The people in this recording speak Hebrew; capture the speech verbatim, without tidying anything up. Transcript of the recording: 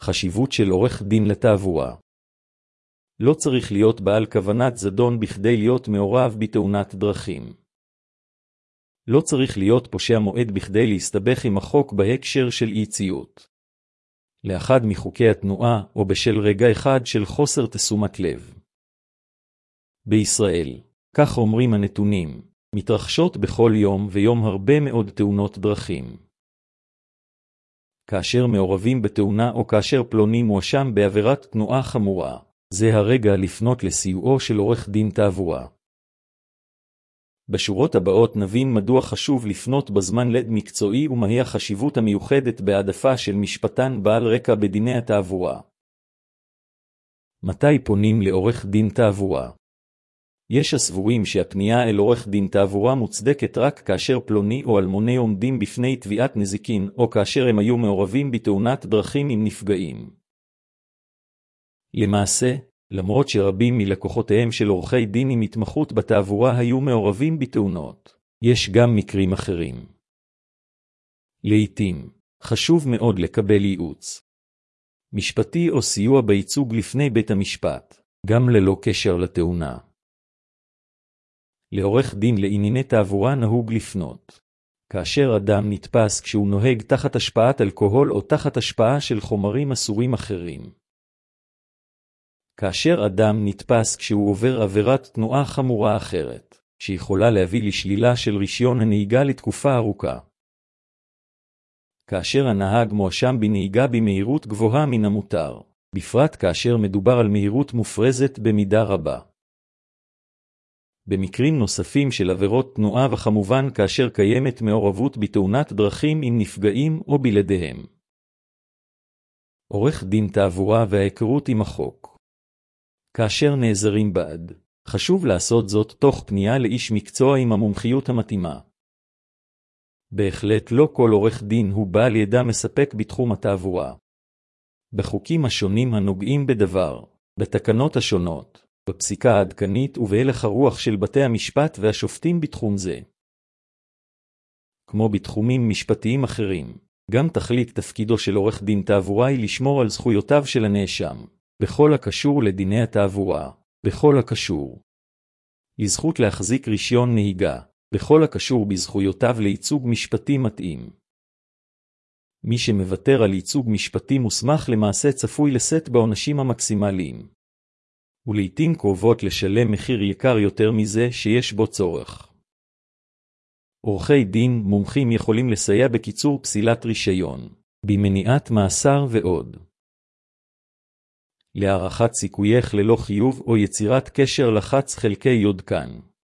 חשיבות של עורך דין לתעבורה. לא צריך להיות בעל כוונת זדון בכדי להיות מעורב בתאונת דרכים. לא צריך להיות פושע מועד בכדי להסתבך עם החוק בהקשר של אי ציות לאחד מחוקי התנועה או בשל רגע אחד של חוסר תשומת לב. בישראל, כך אומרים הנתונים, מתרחשות בכל יום ויום הרבה מאוד תאונות דרכים. כאשר מעורבים בתאונה או כאשר פלוני מואשם בעבירת תנועה חמורה, זה הרגע לפנות לסיועו של עורך דין תעבורה. בשורות הבאות נבין מדוע חשוב לפנות בזמן לד מקצועי ומהי החשיבות המיוחדת בהעדפה של משפטן בעל רקע בדיני התעבורה. מתי פונים לעורך דין תעבורה? יש הסבורים שהפנייה אל עורך דין תעבורה מוצדקת רק כאשר פלוני או אלמוני עומדים בפני תביעת נזיקין או כאשר הם היו מעורבים בתאונת דרכים עם נפגעים. למעשה, למרות שרבים מלקוחותיהם של עורכי דין עם התמחות בתעבורה היו מעורבים בתאונות, יש גם מקרים אחרים. לעתים, חשוב מאוד לקבל ייעוץ משפטי או סיוע בייצוג לפני בית המשפט, גם ללא קשר לתאונה. לעורך דין לענייני תעבורה נהוג לפנות כאשר אדם נתפס כשהוא נוהג תחת השפעת אלכוהול או תחת השפעה של חומרים אסורים אחרים. כאשר אדם נתפס כשהוא עובר עבירת תנועה חמורה אחרת, שיכולה להביא לשלילה של רישיון הנהיגה לתקופה ארוכה. כאשר הנהג מואשם בנהיגה במהירות גבוהה מן המותר, בפרט כאשר מדובר על מהירות מופרזת במידה רבה. במקרים נוספים של עבירות תנועה וכמובן כאשר קיימת מעורבות בתאונת דרכים עם נפגעים או בלעדיהם. עורך דין תעבורה וההיכרות עם החוק. כאשר נעזרים בעד, חשוב לעשות זאת תוך פנייה לאיש מקצוע עם המומחיות המתאימה. בהחלט לא כל עורך דין הוא בעל ידע מספק בתחום התעבורה. בחוקים השונים הנוגעים בדבר, בתקנות השונות, בפסיקה העדכנית ובהלך הרוח של בתי המשפט והשופטים בתחום זה. כמו בתחומים משפטיים אחרים, גם תכלית תפקידו של עורך דין תעבורה היא לשמור על זכויותיו של הנאשם, בכל הקשור לדיני התעבורה, בכל הקשור לזכות להחזיק רישיון נהיגה, בכל הקשור בזכויותיו לייצוג משפטי מתאים. מי שמוותר על ייצוג משפטי מוסמך למעשה צפוי לשאת בעונשים המקסימליים, ולעיתים קרובות לשלם מחיר יקר יותר מזה שיש בו צורך. עורכי דין מומחים יכולים לסייע בקיצור פסילת רישיון, במניעת מאסר ועוד. להערכת סיכוייך ללא חיוב או יצירת קשר לחץ חלקי יוד כאן.